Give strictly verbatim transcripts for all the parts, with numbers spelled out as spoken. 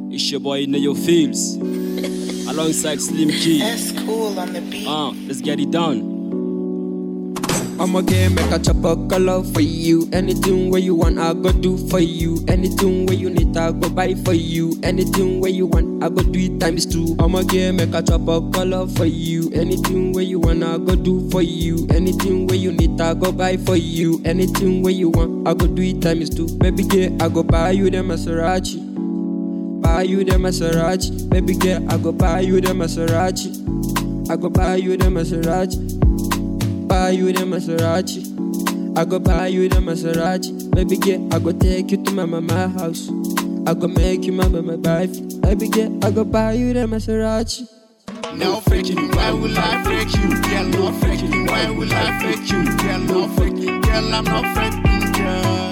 It's your boy Neo Fields, alongside Slim Key. That's cool on the beat. Uh, let's get it done. I'ma get make a chop a color for you. Anything where you want, I go do for you. Anything where you need, I go buy for you. Anything where you want, I go do it times two. I'ma get make a chop a color for you. Anything where you want, I go do for you. Anything where you need, I go buy for you. Anything where you want, I go do it times two. Baby girl, I go buy you the Maserati. Buy you the Maserati. Baby girl, I go buy you the Maserati. I go buy you the Maserati. Buy you the Maserati. I go buy you the Maserati. Baby girl, I go take you to my mama house. I go make you my mama wife. Baby girl, I go buy you the Maserati. No faking, why will I fake you? Girl, no faking, why will I fake you? Girl, no faking, girl, I'm not faking, girl.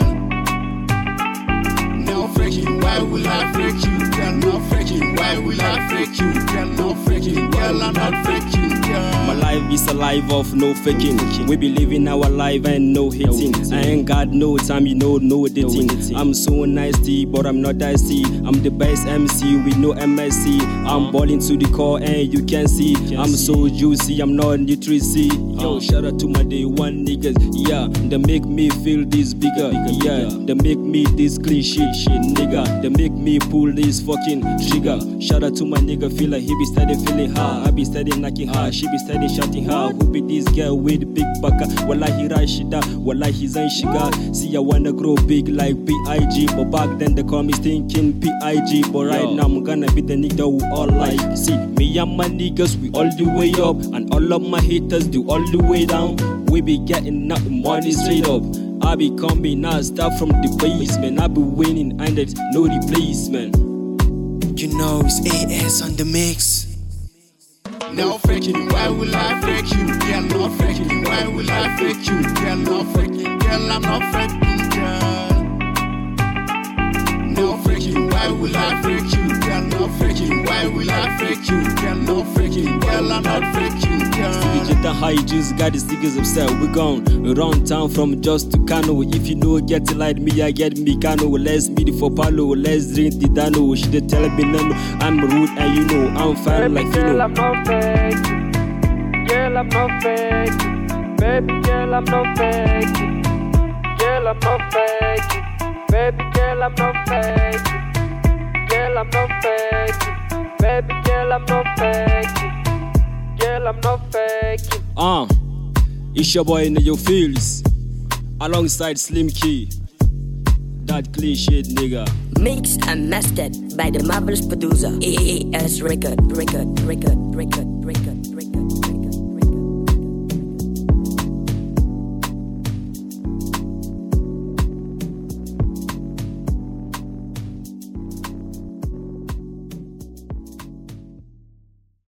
No faking, why will I fake you? Girl, no faking, why will I fake you? Girl, no faking, girl, I'm not faking, girl. My life is a life of no faking. We be living our life and no hating. I ain't got no time, you know, no dating. I'm so nasty, but I'm not dicey. I'm the best M C with no M S C. I'm balling to the core and you can see. I'm so juicy, I'm not nutricy. Yo, shout out to my day one niggas. Yeah, they make me feel this bigger. Yeah, they make me this clean shit, shit, nigga. They make me pull this fucking trigger. Shout out to my nigga, feel like he be steady feeling hard. I be steady knocking hard, she be steady shouting hard. Who be this girl with the big baka? Wallahi Rashida, wallahi Zain Shiga. See I wanna grow big like P I G, but back then they call me stinking P I G. But right now I'm gonna be the nigga who all like. See, me and my niggas, we all the way up, and all of my haters do all the way down. We be getting up the money straight up. I be coming out, start from the basement. I be winning and there's no replacement. You know it's A S on the mix. No faking, why will I fake you? Girl, no faking, why will I fake you? Girl, no faking, girl, I'm not faking, girl. No faking, why will I fake you? Girl, no faking, why will I fake you? Girl, no faking, girl, I'm not faking, girl. We get the high juice, got the stickers upset. We gone around town from just to Kano. If you know get it like me, I get me Kano. Let's meet for Palo, let's drink the Dano. She did tell me no, I'm rude and you know I'm fine like Baby you girl, know. I'm not fake. Girl, I'm not fake. Baby girl, I'm not fake. Girl, I'm not fake. Baby girl, I'm not fake. Girl, I'm not fake. Baby girl, I'm not fake. Girl, I'm not fake. Uh, it's your boy Neo Fields, alongside Slim Key. That clean shit, nigga. Mixed and mastered by the marvelous producer A A S Record, Record, Record, Record, Record.